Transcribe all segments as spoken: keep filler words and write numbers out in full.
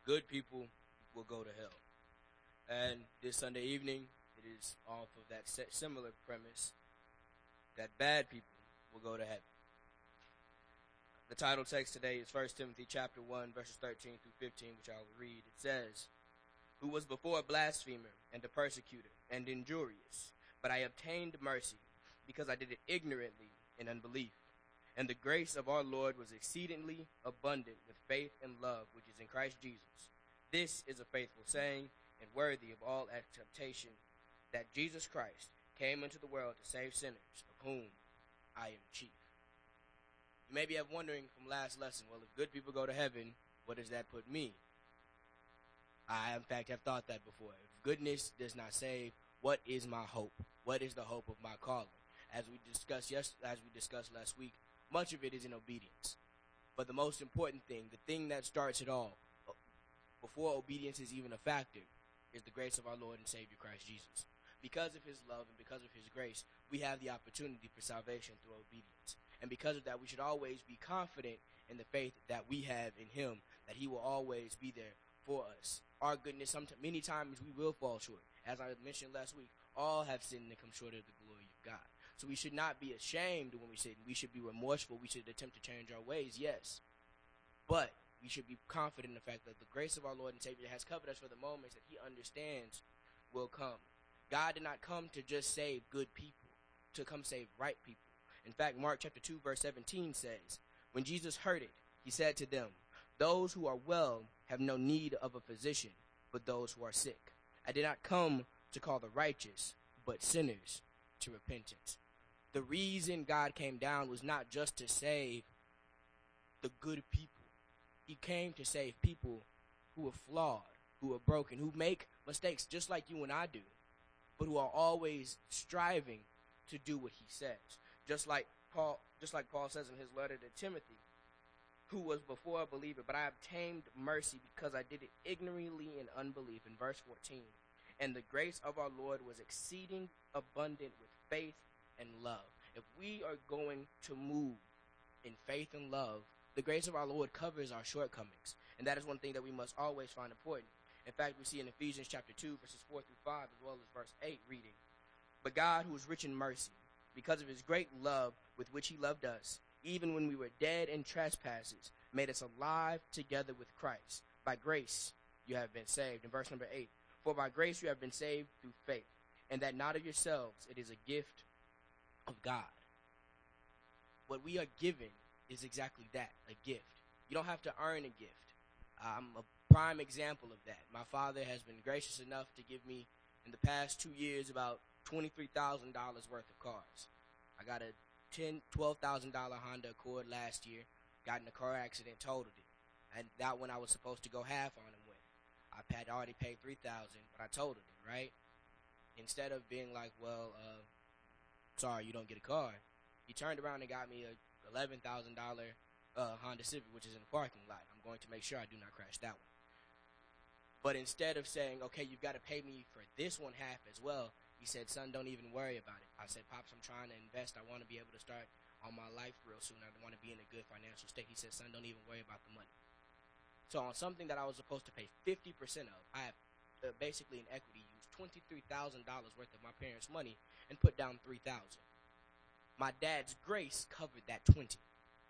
good people will go to hell. And this Sunday evening, it is off of that similar premise that bad people will go to heaven. The title text today is First Timothy chapter one, verses thirteen through fifteen, which I will read. It says, "Who was before a blasphemer and a persecutor and injurious, but I obtained mercy, because I did it ignorantly in unbelief. And the grace of our Lord was exceedingly abundant with faith and love, which is in Christ Jesus. This is a faithful saying and worthy of all acceptation, that Jesus Christ came into the world to save sinners, of whom I am chief." You may be wondering from last lesson, well, if good people go to heaven, what does that put me? I, in fact, have thought that before. If goodness does not save, what is my hope? What is the hope of my calling? As we discussed yes, as we discussed last week, much of it is in obedience. But the most important thing, the thing that starts it all, before obedience is even a factor, is the grace of our Lord and Savior Christ Jesus. Because of his love and because of his grace, we have the opportunity for salvation through obedience. And because of that, we should always be confident in the faith that we have in him, that he will always be there for us. Our goodness, sometimes, many times we will fall short. As I mentioned last week, all have sinned and come short of the glory of God. So we should not be ashamed when we sin. We should be remorseful. We should attempt to change our ways, yes. But we should be confident in the fact that the grace of our Lord and Savior has covered us for the moments that he understands will come. God did not come to just save good people, to come save right people. In fact, Mark chapter two, verse seventeen says, "When Jesus heard it, he said to them, 'Those who are well have no need of a physician, but those who are sick. I did not come to call the righteous, but sinners to repentance.'" The reason God came down was not just to save the good people. He came to save people who are flawed, who are broken, who make mistakes just like you and I do, but who are always striving to do what he says. Just like Paul, just like Paul says in his letter to Timothy, "Who was before a believer, but I obtained mercy because I did it ignorantly in unbelief." In verse fourteen, "And the grace of our Lord was exceeding abundant with faith and love." If we are going to move in faith and love, the grace of our Lord covers our shortcomings. And that is one thing that we must always find important. In fact, we see in Ephesians chapter two, verses four through five, as well as verse eight, reading, "But God, who is rich in mercy, because of his great love with which he loved us, even when we were dead in trespasses, made us alive together with Christ. By grace you have been saved." In verse number eight, "For by grace you have been saved through faith, and that not of yourselves, it is a gift of God." What we are given is exactly that, a gift. You don't have to earn a gift. I'm a prime example of that. My father has been gracious enough to give me, in the past two years, about twenty-three thousand dollars worth of cars. I got a ten, twelve thousand dollars Honda Accord last year, got in a car accident, totaled it. And that one I was supposed to go half on and with. I had already paid three thousand dollars, but I totaled it, right? Instead of being like, well, uh, sorry, you don't get a car, he turned around and got me a eleven thousand dollars uh, Honda Civic, which is in the parking lot. I'm going to make sure I do not crash that one. But instead of saying, okay, you've got to pay me for this one half as well, he said, "Son, don't even worry about it." I said, "Pops, I'm trying to invest. I want to be able to start on my life real soon. I want to be in a good financial state." He said, "Son, don't even worry about the money." So on something that I was supposed to pay fifty percent of, I have uh, basically in equity used twenty-three thousand dollars worth of my parents' money and put down three thousand dollars. My dad's grace covered that twenty.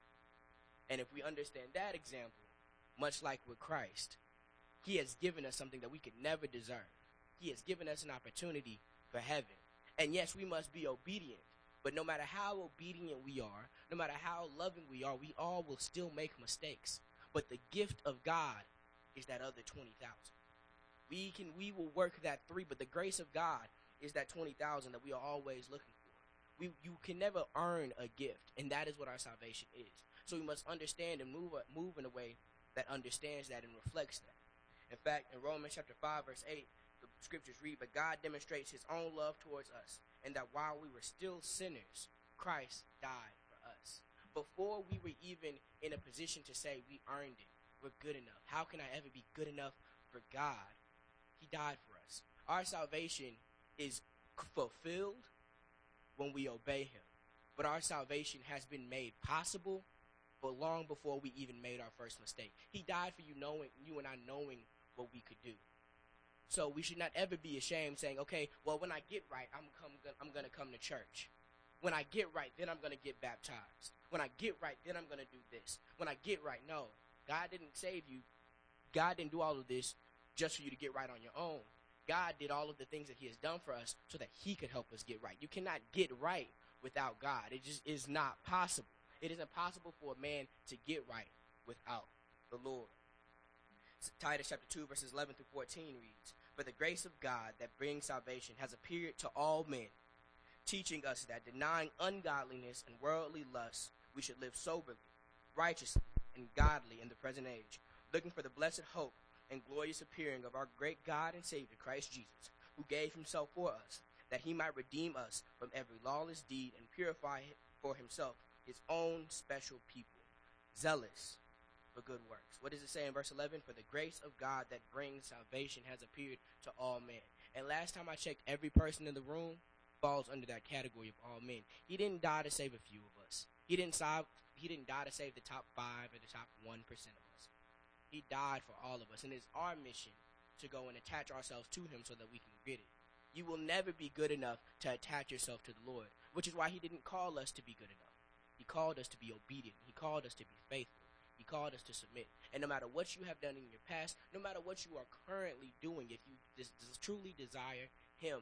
And if we understand that example, much like with Christ, he has given us something that we could never deserve. He has given us an opportunity for heaven. And yes, we must be obedient. But no matter how obedient we are, no matter how loving we are, we all will still make mistakes. But the gift of God is that other twenty thousand. We can, we will work that three, but the grace of God is that twenty thousand that we are always looking for. We, you can never earn a gift, and that is what our salvation is. So we must understand and move, move in a way that understands that and reflects that. In fact, in Romans chapter five, verse eight, the scriptures read, "But God demonstrates his own love towards us, and that while we were still sinners, Christ died for us." Before we were even in a position to say we earned it, we're good enough. How can I ever be good enough for God? He died for us. Our salvation is fulfilled when we obey him. But our salvation has been made possible but long before we even made our first mistake. He died for you knowing, you and I knowing what we could do. So we should not ever be ashamed saying, okay, well, when I get right, I'm come, I'm going to come to church. When I get right, then I'm going to get baptized. When I get right, then I'm going to do this. When I get right, no. God didn't save you. God didn't do all of this just for you to get right on your own. God did all of the things that he has done for us so that he could help us get right. You cannot get right without God. It just is not possible. It is impossible for a man to get right without the Lord. Titus chapter two, verses eleven through fourteen reads, "For the grace of God that brings salvation has appeared to all men, teaching us that denying ungodliness and worldly lusts, we should live soberly, righteously, and godly in the present age, looking for the blessed hope and glorious appearing of our great God and Savior, Christ Jesus, who gave himself for us, that he might redeem us from every lawless deed and purify for himself his own special people, zealous for good works." What does it say in verse eleven? "For the grace of God that brings salvation has appeared to all men." And last time I checked, every person in the room falls under that category of all men. He didn't die to save a few of us. He didn't save, he didn't die to save the top five or the top one percent of us. He died for all of us, and it's our mission to go and attach ourselves to him so that we can get it. You will never be good enough to attach yourself to the Lord, which is why he didn't call us to be good enough. He called us to be obedient. He called us to be faithful. He called us to submit. And no matter what you have done in your past, no matter what you are currently doing, if you des- des- truly desire him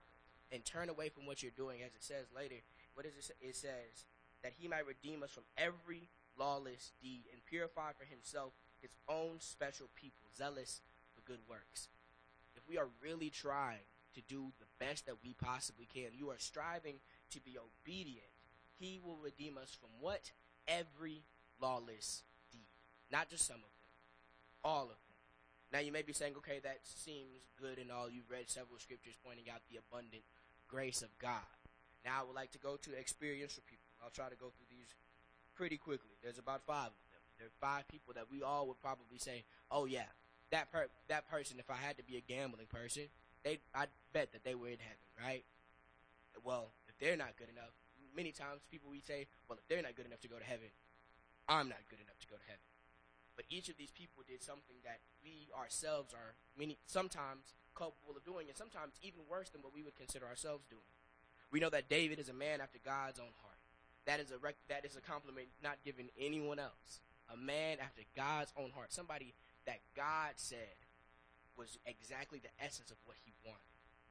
and turn away from what you're doing, as it says later, what does it say? It says that he might redeem us from every lawless deed and purify for himself his own special people, zealous for good works. If we are really trying to do the best that we possibly can, you are striving to be obedient, he will redeem us from what? Every lawless deed. Not just some of them. All of them. Now you may be saying, okay, that seems good and all. You've read several scriptures pointing out the abundant grace of God. Now I would like to go to experiential people. I'll try to go through these pretty quickly. There's about five of them. There are five people that we all would probably say, oh yeah, that per- that person, if I had to be a gambling person, they I'd bet that they were in heaven, right? Well, if they're not good enough, many times people we say, well, if they're not good enough to go to heaven, I'm not good enough to go to heaven. But each of these people did something that we ourselves are many sometimes culpable of doing, and sometimes even worse than what we would consider ourselves doing. We know that David is a man after God's own heart. That is a rec- that is a compliment not given anyone else. A man after God's own heart. Somebody that God said was exactly the essence of what he wanted.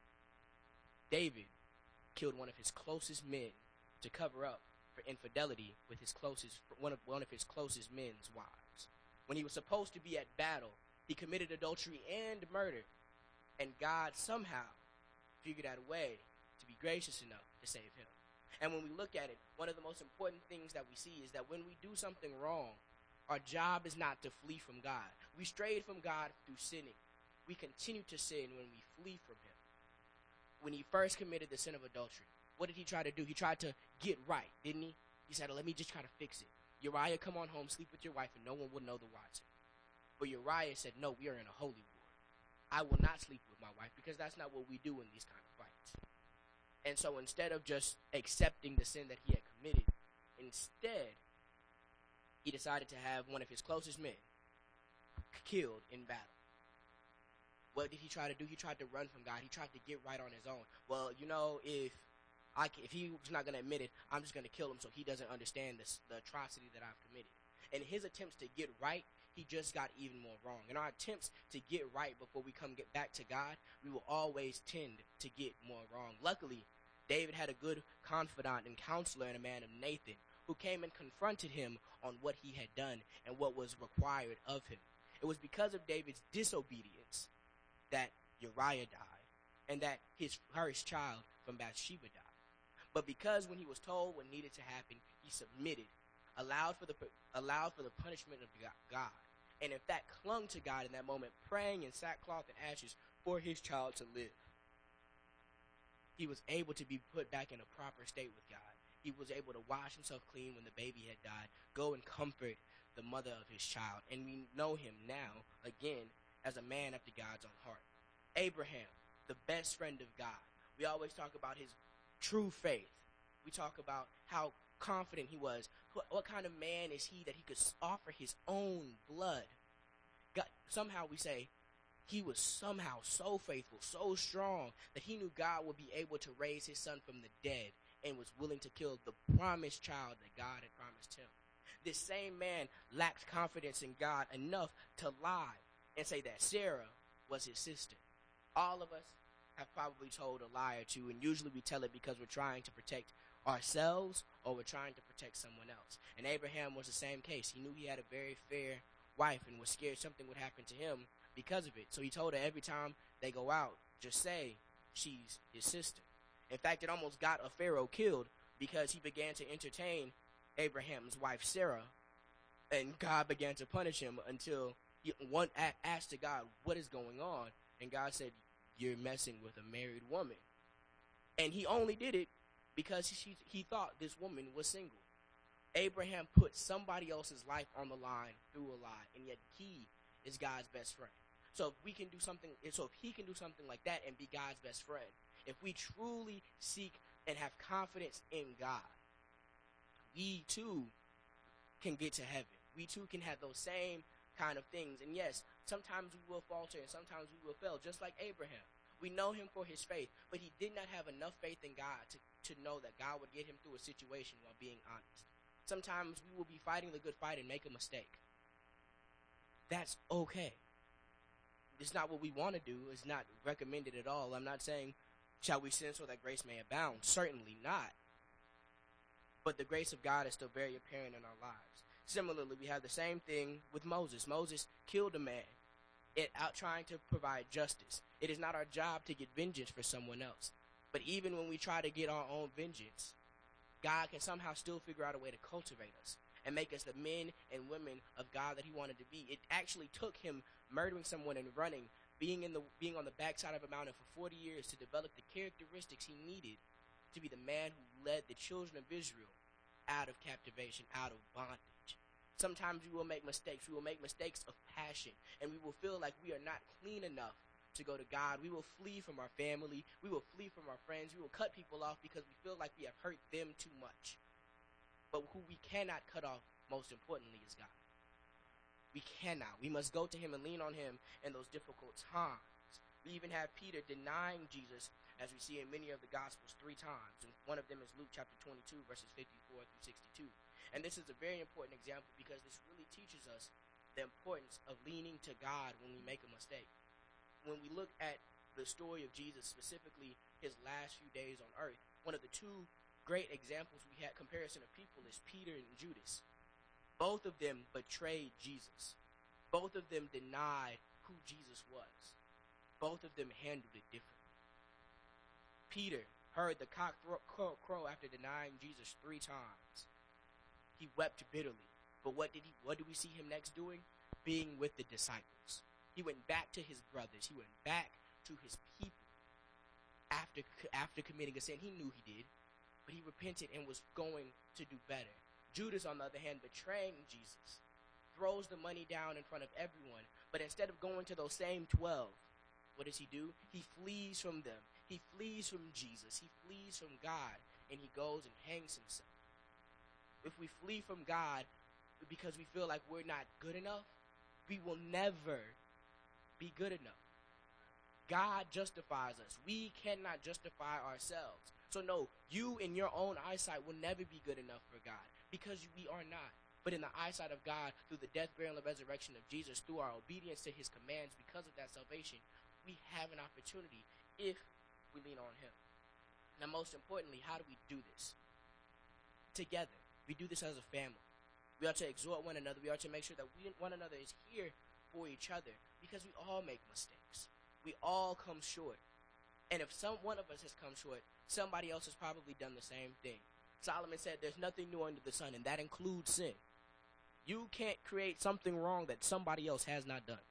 David killed one of his closest men to cover up for infidelity with his closest one of one of his closest men's wives. When he was supposed to be at battle, he committed adultery and murder, and God somehow figured out a way to be gracious enough to save him. And when we look at it, one of the most important things that we see is that when we do something wrong, our job is not to flee from God. We strayed from God through sinning. We continue to sin when we flee from him. When he first committed the sin of adultery, what did he try to do? He tried to get right, didn't he? He said, let me just try to fix it. Uriah, come on home, sleep with your wife, and no one will know the wiser. But Uriah said, no, we are in a holy war. I will not sleep with my wife because that's not what we do in these kind of fights. And so instead of just accepting the sin that he had committed, instead, he decided to have one of his closest men killed in battle. What did he try to do? He tried to run from God. He tried to get right on his own. Well, you know, if I can, if he's not going to admit it, I'm just going to kill him so he doesn't understand this, the atrocity that I've committed. In his attempts to get right, he just got even more wrong. In our attempts to get right before we come get back to God, we will always tend to get more wrong. Luckily, David had a good confidant and counselor in a man of Nathan who came and confronted him on what he had done and what was required of him. It was because of David's disobedience that Uriah died and that his first child from Bathsheba died. But because when he was told what needed to happen, he submitted, allowed for the allowed for the punishment of God, and in fact clung to God in that moment, praying in sackcloth and ashes for his child to live. He was able to be put back in a proper state with God. He was able to wash himself clean when the baby had died, go and comfort the mother of his child. And we know him now, again, as a man after God's own heart. Abraham, the best friend of God. We always talk about his true faith. We talk about how confident he was, What, what kind of man is he that he could offer his own blood? God, somehow we say he was somehow so faithful, so strong, that he knew God would be able to raise his son from the dead and was willing to kill the promised child that God had promised him. This same man lacked confidence in God enough to lie and say that Sarah was his sister. All of us have probably told a lie or two, and usually we tell it because we're trying to protect ourselves or we're trying to protect someone else. And Abraham was the same case. He knew he had a very fair wife and was scared something would happen to him because of it. So he told her every time they go out, just say she's his sister. In fact, it almost got a Pharaoh killed because he began to entertain Abraham's wife Sarah, and God began to punish him until he one asked to God, what is going on? And God said, you're messing with a married woman. And he only did it because he, he thought this woman was single. Abraham put somebody else's life on the line through a lie, and yet he is God's best friend. So if we can do something, so if he can do something like that and be God's best friend, if we truly seek and have confidence in God, we too can get to heaven. We too can have those same kind of things. And yes, sometimes we will falter and sometimes we will fail, just like Abraham. We know him for his faith, but he did not have enough faith in God to, to know that God would get him through a situation while being honest. Sometimes we will be fighting the good fight and make a mistake. That's okay. It's not what we want to do. It's not recommended at all. I'm not saying, shall we sin so that grace may abound? Certainly not. But the grace of God is still very apparent in our lives. Similarly, we have the same thing with Moses. Moses killed a man it, out trying to provide justice. It is not our job to get vengeance for someone else. But even when we try to get our own vengeance, God can somehow still figure out a way to cultivate us and make us the men and women of God that he wanted to be. It actually took him murdering someone and running, being in the being on the backside of a mountain for forty years to develop the characteristics he needed to be the man who led the children of Israel out of captivation, out of bondage. Sometimes we will make mistakes. We will make mistakes of passion, and we will feel like we are not clean enough to go to God. We will flee from our family. We will flee from our friends. We will cut people off because we feel like we have hurt them too much. But who we cannot cut off, most importantly, is God. We cannot. We must go to him and lean on him in those difficult times. We even have Peter denying Jesus, as we see in many of the Gospels, three times. And one of them is Luke chapter twenty-two, verses fifty-four through sixty-two. And this is a very important example because this really teaches us the importance of leaning to God when we make a mistake. When we look at the story of Jesus, specifically his last few days on earth, one of the two great examples we had comparison of people is Peter and Judas. Both of them betrayed Jesus. Both of them denied who Jesus was. Both of them handled it differently. Peter heard the cock crow, crow after denying Jesus three times. He wept bitterly. But what did he? What do we see him next doing? Being with the disciples. He went back to his brothers. He went back to his people after after committing a sin. He knew he did, but he repented and was going to do better. Judas, on the other hand, betraying Jesus, throws the money down in front of everyone. But instead of going to those same twelve, what does he do? He flees from them. He flees from Jesus. He flees from God, and he goes and hangs himself. If we flee from God because we feel like we're not good enough, we will never be good enough. God justifies us. We cannot justify ourselves. So no, you in your own eyesight will never be good enough for God because we are not. But in the eyesight of God, through the death, burial, and resurrection of Jesus, through our obedience to his commands, because of that salvation, we have an opportunity if we lean on him. Now, most importantly, how do we do this? Together. We do this as a family. We are to exhort one another. We are to make sure that we, one another is here for each other because we all make mistakes. We all come short. And if some one of us has come short, somebody else has probably done the same thing. Solomon said there's nothing new under the sun, and that includes sin. You can't create something wrong that somebody else has not done.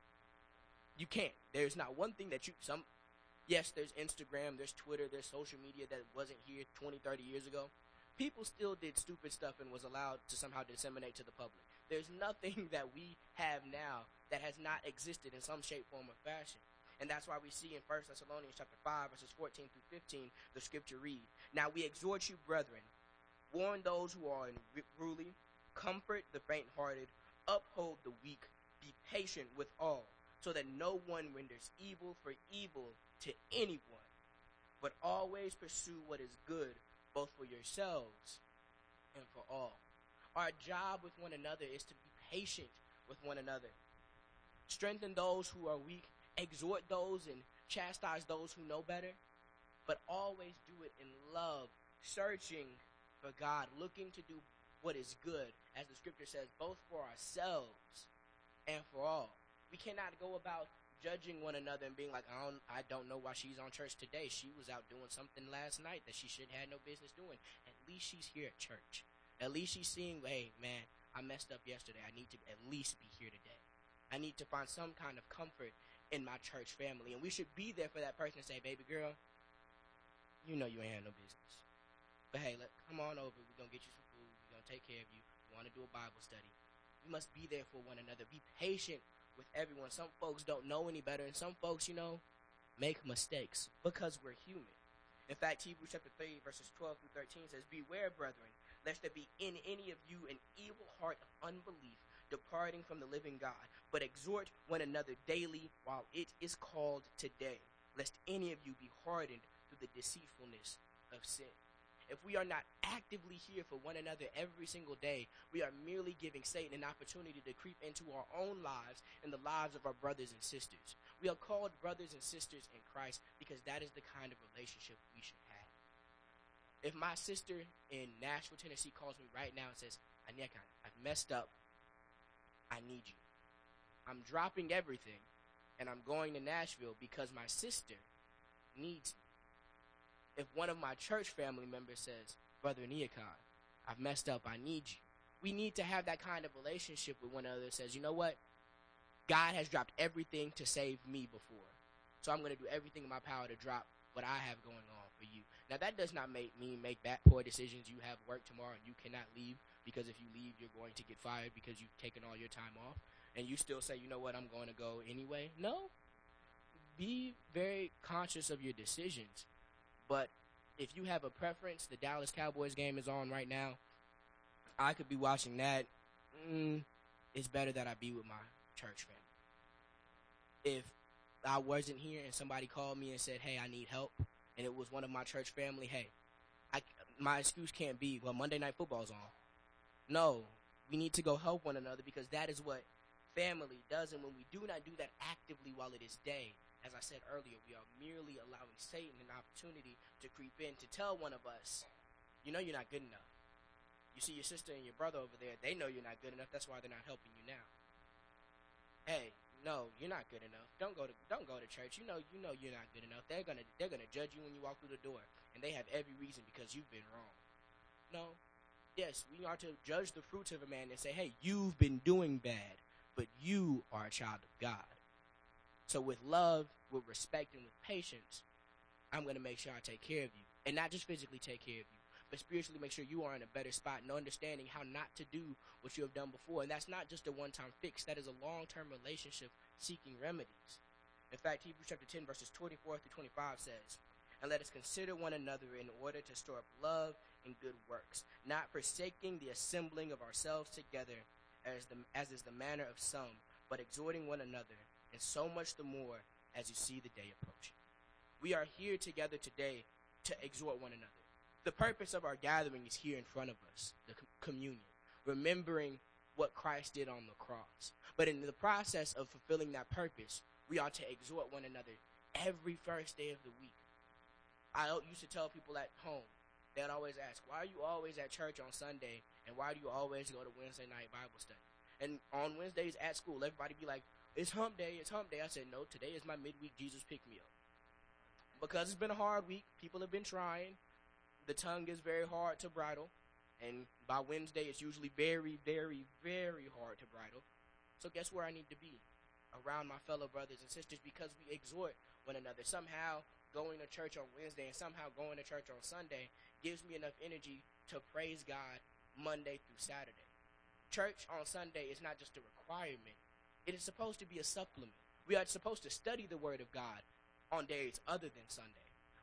You can't. There's not one thing that you, some, yes, there's Instagram, there's Twitter, there's social media that wasn't here twenty, thirty years ago. People still did stupid stuff and was allowed to somehow disseminate to the public. There's nothing that we have now that has not existed in some shape, form, or fashion. And that's why we see in First Thessalonians chapter five, verses fourteen through fifteen, the scripture read, "Now we exhort you, brethren, warn those who are unruly, comfort the faint-hearted, uphold the weak, be patient with all, so that no one renders evil for evil to anyone, but always pursue what is good, both for yourselves and for all. Our job with one another is to be patient with one another. Strengthen those who are weak, exhort those and chastise those who know better, but always do it in love, searching for God, looking to do what is good, as the scripture says, both for ourselves and for all. We cannot go about judging one another and being like, I don't, I don't know why she's on church today. She was out doing something last night that she should have no business doing. At least she's here at church. At least she's seeing, hey, man, I messed up yesterday. I need to at least be here today. I need to find some kind of comfort in my church family. And we should be there for that person and say, baby girl, you know you ain't had no business. But hey, let, come on over. We're going to get you some food. We're going to take care of you. We want to do a Bible study. We must be there for one another. Be patient with everyone. Some folks don't know any better, and some folks, you know, make mistakes because we're human. In fact, Hebrews chapter three, verses twelve through thirteen says, beware, brethren, lest there be in any of you an evil heart of unbelief, departing from the living God. But exhort one another daily while it is called today, lest any of you be hardened through the deceitfulness of sin. If we are not actively here for one another every single day, we are merely giving Satan an opportunity to creep into our own lives and the lives of our brothers and sisters. We are called brothers and sisters in Christ because that is the kind of relationship we should have. If my sister in Nashville, Tennessee calls me right now and says, Anyeka, I've messed up. I need you. I'm dropping everything and I'm going to Nashville because my sister needs me. If one of my church family members says, Brother Neakon, I've messed up, I need you. We need to have that kind of relationship with one another that says, you know what? God has dropped everything to save me before. So I'm going to do everything in my power to drop what I have going on for you. Now, that does not make me make bad, poor decisions. You have work tomorrow and you cannot leave because if you leave, you're going to get fired because you've taken all your time off. And you still say, you know what, I'm going to go anyway. No. Be very conscious of your decisions. But if you have a preference, the Dallas Cowboys game is on right now. I could be watching that. Mm, it's better that I be with my church family. If I wasn't here and somebody called me and said, hey, I need help, and it was one of my church family, hey, I, my excuse can't be, well, Monday Night Football's on. No, we need to go help one another because that is what family does. And when we do not do that actively while it is day, as I said earlier, we are merely allowing Satan an opportunity to creep in to tell one of us, you know you're not good enough. You see your sister and your brother over there, they know you're not good enough. That's why they're not helping you now. Hey, no, you're not good enough. Don't go to don't go to church. You know you know you're not good enough. They're gonna they're gonna judge you when you walk through the door, and they have every reason because you've been wrong. No, yes, we are to judge the fruits of a man and say, hey, you've been doing bad, but you are a child of God. So with love, with respect, and with patience, I'm going to make sure I take care of you. And not just physically take care of you, but spiritually make sure you are in a better spot and understanding how not to do what you have done before. And that's not just a one-time fix. That is a long-term relationship seeking remedies. In fact, Hebrews chapter ten, verses twenty-four through twenty-five says, and let us consider one another in order to store up love and good works, not forsaking the assembling of ourselves together as, the, as is the manner of some, but exhorting one another, and so much the more as you see the day approaching. We are here together today to exhort one another. The purpose of our gathering is here in front of us, the communion, remembering what Christ did on the cross. But in the process of fulfilling that purpose, we are to exhort one another every first day of the week. I used to tell people at home, they'd always ask, why are you always at church on Sunday, and why do you always go to Wednesday night Bible study? And on Wednesdays at school, everybody be like, it's hump day, it's hump day. I said, no, today is my midweek Jesus pick-me-up. Because it's been a hard week, people have been trying. The tongue is very hard to bridle. And by Wednesday, it's usually very, very, very hard to bridle. So guess where I need to be? Around my fellow brothers and sisters because we exhort one another. Somehow, going to church on Wednesday and somehow going to church on Sunday gives me enough energy to praise God Monday through Saturday. Church on Sunday is not just a requirement. It is supposed to be a supplement. We are supposed to study the Word of God on days other than Sunday.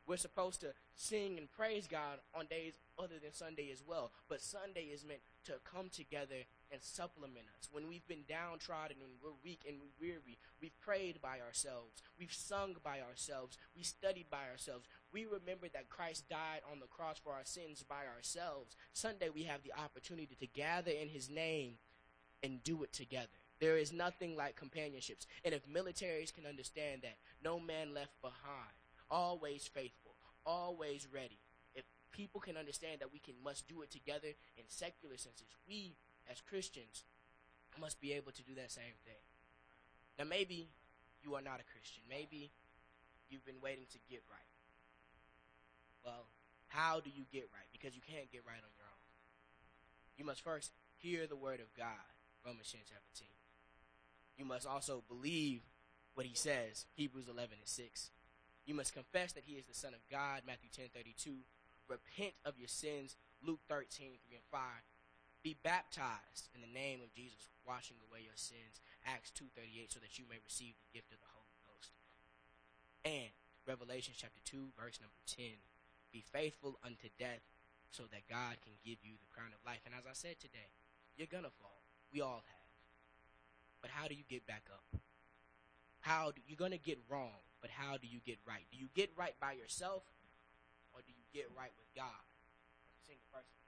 We're supposed to sing and praise God on days other than Sunday as well. But Sunday is meant to come together and supplement us. When we've been downtrodden and we're weak and we're weary, we've prayed by ourselves. We've sung by ourselves. We studied by ourselves. We remember that Christ died on the cross for our sins by ourselves. Sunday we have the opportunity to gather in his name and do it together. There is nothing like companionships. And if militaries can understand that, no man left behind, always faithful, always ready. If people can understand that we can must do it together in secular senses, we as Christians must be able to do that same thing. Now maybe you are not a Christian. Maybe you've been waiting to get right. Well, how do you get right? Because you can't get right on your own. You must first hear the word of God, Romans ten seventeen. You must also believe what he says, Hebrews eleven and six. You must confess that he is the Son of God, Matthew ten thirty-two. Repent of your sins, Luke thirteen three and five. Be baptized in the name of Jesus, washing away your sins, Acts two thirty-eight, so that you may receive the gift of the Holy Ghost. And Revelation chapter two, verse number ten. Be faithful unto death, so that God can give you the crown of life. And as I said today, you're gonna fall. We all have. But how do you get back up? How do you're gonna get wrong, but how do you get right? Do you get right by yourself, or do you get right with God? Sing the first